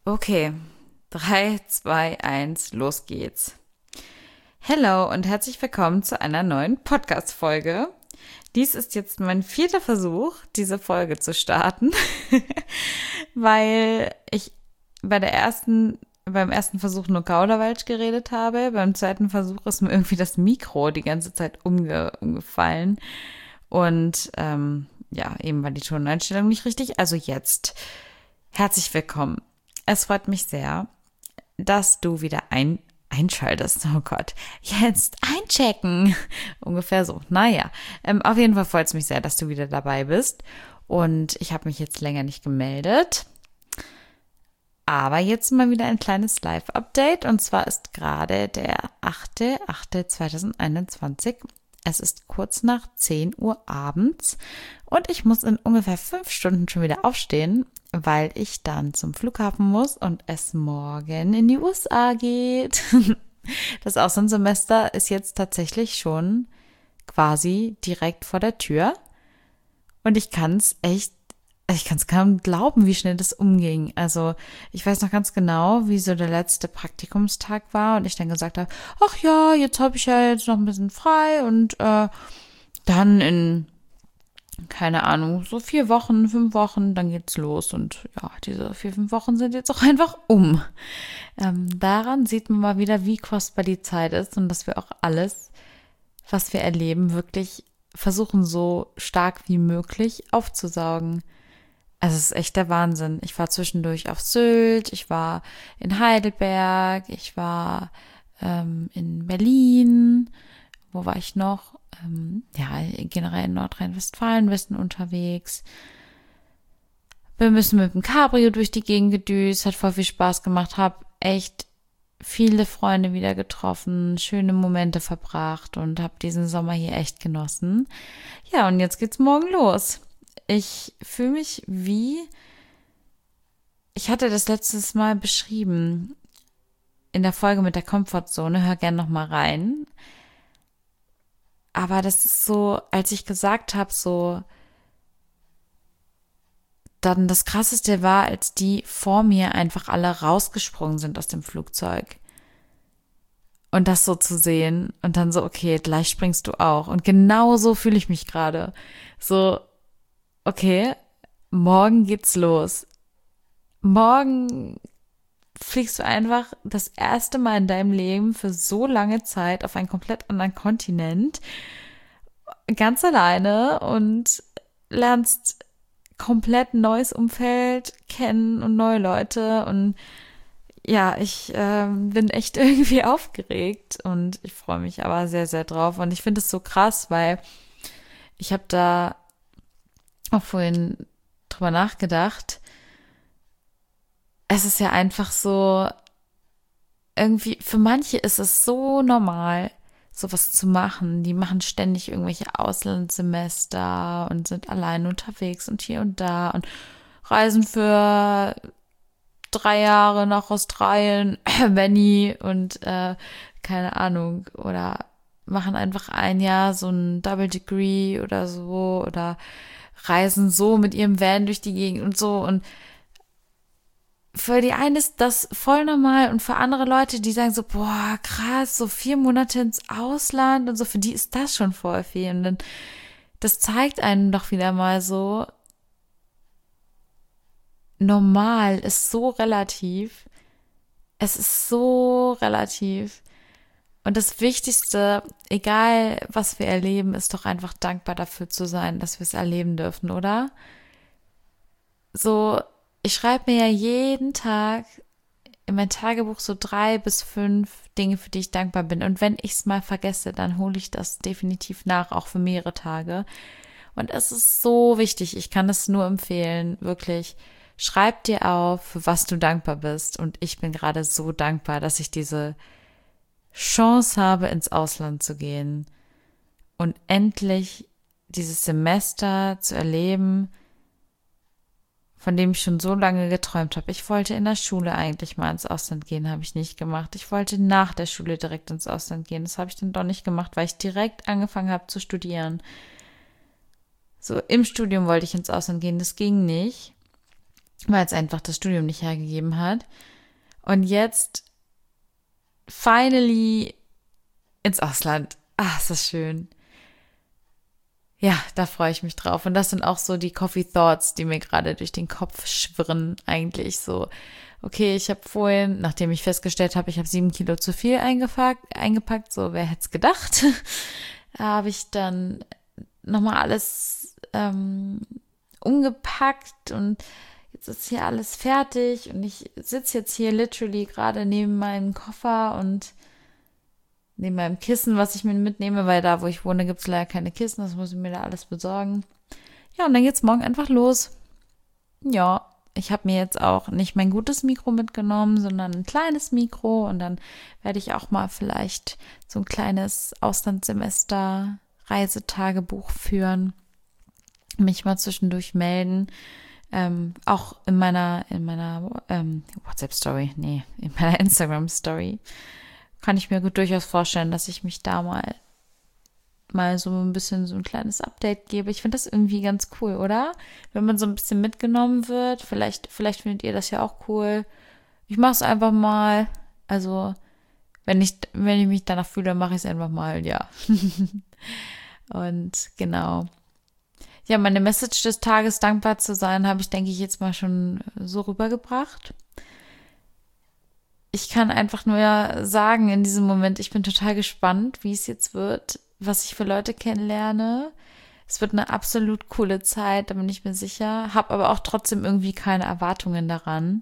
Okay, 3, 2, 1, los geht's. Hello und herzlich willkommen zu einer neuen Podcast-Folge. Dies ist jetzt mein 4. Versuch, diese Folge zu starten, weil ich beim ersten Versuch nur Kauderwelsch geredet habe. Beim zweiten Versuch ist mir irgendwie das Mikro die ganze Zeit umgefallen. Und ja, eben war die Toneinstellung nicht richtig. Also jetzt, herzlich willkommen. Es freut mich sehr, dass du wieder einschaltest. Oh Gott, jetzt einchecken. Ungefähr so. Naja, auf jeden Fall freut es mich sehr, dass du wieder dabei bist. Und ich habe mich jetzt länger nicht gemeldet. Aber jetzt mal wieder ein kleines Live-Update. Und zwar ist gerade der 8.8.2021. Es ist kurz nach 10 Uhr abends. Und ich muss in ungefähr 5 Stunden schon wieder aufstehen, weil ich dann zum Flughafen muss und es morgen in die USA geht. Das Auslandssemester ist jetzt tatsächlich schon quasi direkt vor der Tür. Und ich kann es kaum glauben, wie schnell das umging. Also ich weiß noch ganz genau, wie so der letzte Praktikumstag war und ich dann gesagt habe, ach ja, jetzt habe ich ja jetzt noch ein bisschen frei und dann in keine Ahnung, so 4 Wochen, 5 Wochen, dann geht's los. Und ja, diese 4, 5 Wochen sind jetzt auch einfach um. Daran sieht man mal wieder, wie kostbar die Zeit ist und dass wir auch alles, was wir erleben, wirklich versuchen, so stark wie möglich aufzusaugen. Also es ist echt der Wahnsinn. Ich war zwischendurch auf Sylt, ich war in Heidelberg, ich war in Berlin. Wo war ich noch? Ja, generell in Nordrhein-Westfalen, Westen unterwegs. Wir müssen mit dem Cabrio durch die Gegend gedüst, hat voll viel Spaß gemacht, hab echt viele Freunde wieder getroffen, schöne Momente verbracht und hab diesen Sommer hier echt genossen. Ja, und jetzt geht's morgen los. Ich fühle mich ich hatte das letztes Mal beschrieben in der Folge mit der Komfortzone, hör gern noch mal rein. Aber das ist so, als ich gesagt habe, so, dann das Krasseste war, als die vor mir einfach alle rausgesprungen sind aus dem Flugzeug. Und das so zu sehen und dann so, okay, gleich springst du auch. Und genau so fühle ich mich gerade. So, okay, morgen geht's los. Morgen fliegst du einfach das erste Mal in deinem Leben für so lange Zeit auf einen komplett anderen Kontinent, ganz alleine und lernst komplett neues Umfeld kennen und neue Leute und ja, ich bin echt irgendwie aufgeregt und ich freue mich aber sehr, sehr drauf und ich finde es so krass, weil ich habe da auch vorhin drüber nachgedacht. Es ist ja einfach so, irgendwie, für manche ist es so normal, sowas zu machen. Die machen ständig irgendwelche Auslandssemester und sind allein unterwegs und hier und da und reisen für 3 Jahre nach Australien, Benny und keine Ahnung, oder machen einfach ein Jahr so ein Double Degree oder so oder reisen so mit ihrem Van durch die Gegend und so und für die einen ist das voll normal und für andere Leute, die sagen so, boah, krass, so 4 Monate ins Ausland und so, für die ist das schon voll viel. Und dann, das zeigt einem doch wieder mal so, normal ist so relativ. Es ist so relativ. Und das Wichtigste, egal was wir erleben, ist doch einfach dankbar dafür zu sein, dass wir es erleben dürfen, oder? So, ich schreibe mir ja jeden Tag in mein Tagebuch so 3 bis 5 Dinge, für die ich dankbar bin. Und wenn ich es mal vergesse, dann hole ich das definitiv nach, auch für mehrere Tage. Und es ist so wichtig. Ich kann es nur empfehlen, wirklich. Schreib dir auf, für was du dankbar bist. Und ich bin gerade so dankbar, dass ich diese Chance habe, ins Ausland zu gehen und endlich dieses Semester zu erleben, von dem ich schon so lange geträumt habe. Ich wollte in der Schule eigentlich mal ins Ausland gehen, habe ich nicht gemacht. Ich wollte nach der Schule direkt ins Ausland gehen. Das habe ich dann doch nicht gemacht, weil ich direkt angefangen habe zu studieren. So im Studium wollte ich ins Ausland gehen, das ging nicht. weil es einfach das Studium nicht hergegeben hat. Und jetzt finally ins Ausland. Ah, ist das schön. Ja, da freue ich mich drauf. Und das sind auch so die Coffee Thoughts, die mir gerade durch den Kopf schwirren, eigentlich so. Okay, ich habe vorhin, nachdem ich festgestellt habe, ich habe 7 Kilo zu viel eingepackt, so wer hätte es gedacht, habe ich dann nochmal alles umgepackt und jetzt ist hier alles fertig und ich sitze jetzt hier literally gerade neben meinem Koffer und neben meinem Kissen, was ich mir mitnehme, weil da, wo ich wohne, gibt es leider keine Kissen, das muss ich mir da alles besorgen. Ja, und dann geht's morgen einfach los. Ja, ich habe mir jetzt auch nicht mein gutes Mikro mitgenommen, sondern ein kleines Mikro und dann werde ich auch mal vielleicht so ein kleines Auslandssemester Reisetagebuch führen, mich mal zwischendurch melden. Auch in meiner WhatsApp-Story, in meiner Instagram-Story kann ich mir gut durchaus vorstellen, dass ich mich da mal so ein bisschen so ein kleines Update gebe. Ich finde das irgendwie ganz cool, oder? Wenn man so ein bisschen mitgenommen wird. Vielleicht findet ihr das ja auch cool. Ich mache es einfach mal. Also, wenn ich mich danach fühle, mache ich es einfach mal, ja. Und genau. Ja, meine Message des Tages, dankbar zu sein, habe ich, denke ich, jetzt mal schon so rübergebracht. Ich kann einfach nur sagen, in diesem Moment, ich bin total gespannt, wie es jetzt wird, was ich für Leute kennenlerne. Es wird eine absolut coole Zeit, da bin ich mir sicher. Hab aber auch trotzdem irgendwie keine Erwartungen daran.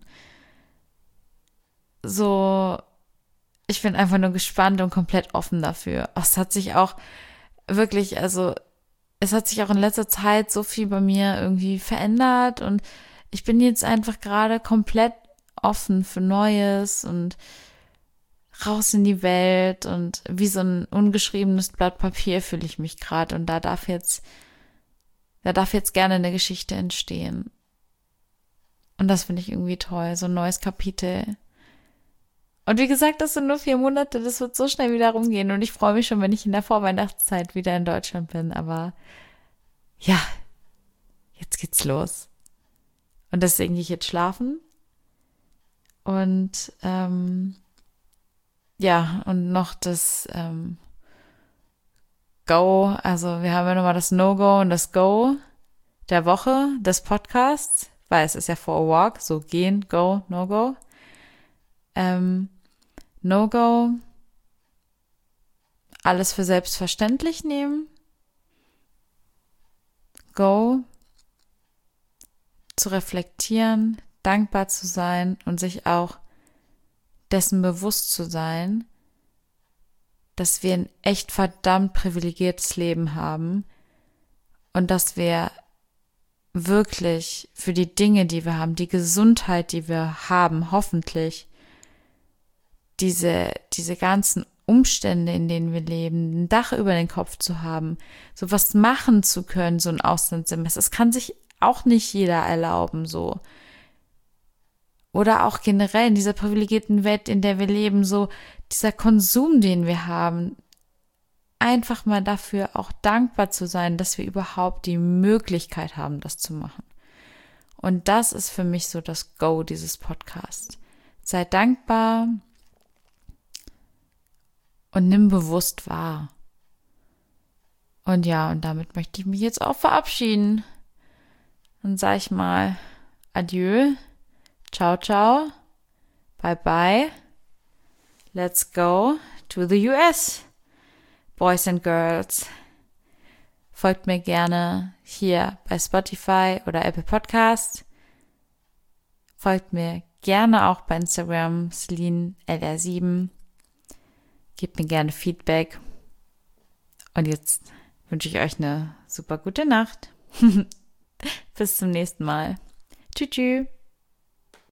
So, ich bin einfach nur gespannt und komplett offen dafür. Es hat sich auch wirklich, also es hat sich auch in letzter Zeit so viel bei mir irgendwie verändert und ich bin jetzt einfach gerade komplett offen für Neues und raus in die Welt und wie so ein ungeschriebenes Blatt Papier fühle ich mich gerade und da darf jetzt gerne eine Geschichte entstehen. Und das finde ich irgendwie toll, so ein neues Kapitel. Und wie gesagt, das sind nur 4 Monate, das wird so schnell wieder rumgehen und ich freue mich schon, wenn ich in der Vorweihnachtszeit wieder in Deutschland bin, aber ja, jetzt geht's los. Und deswegen gehe ich jetzt schlafen und ja, und noch das Go, also wir haben ja nochmal das No-Go und das Go der Woche des Podcasts, weil es ist ja for a walk, so gehen, go, No-Go. No-Go, alles für selbstverständlich nehmen. Go, zu reflektieren, dankbar zu sein und sich auch dessen bewusst zu sein, dass wir ein echt verdammt privilegiertes Leben haben und dass wir wirklich für die Dinge, die wir haben, die Gesundheit, die wir haben, hoffentlich diese ganzen Umstände, in denen wir leben, ein Dach über den Kopf zu haben, sowas machen zu können, so ein Auslandssemester, das kann sich auch nicht jeder erlauben, so. Oder auch generell in dieser privilegierten Welt, in der wir leben, so dieser Konsum, den wir haben, einfach mal dafür auch dankbar zu sein, dass wir überhaupt die Möglichkeit haben, das zu machen. Und das ist für mich so das Go dieses Podcasts. Sei dankbar und nimm bewusst wahr. Und ja, und damit möchte ich mich jetzt auch verabschieden. Dann sage ich mal Adieu, ciao, ciao, bye, bye, let's go to the US, Boys and Girls. Folgt mir gerne hier bei Spotify oder Apple Podcast. Folgt mir gerne auch bei Instagram, SelinLR7. Gebt mir gerne Feedback. Und jetzt wünsche ich euch eine super gute Nacht. Bis zum nächsten Mal. Tschüss.